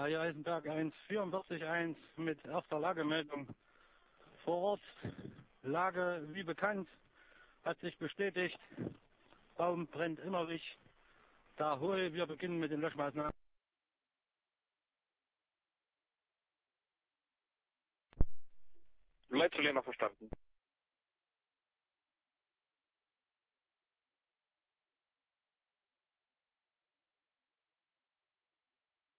hier Eisenberg 144.1 mit erster Lagemeldung vor Ort. Lage wie bekannt, hat sich bestätigt. Baum brennt innerlich. Da hohl, wir beginnen mit den Löschmaßnahmen. Leitzuleger verstanden.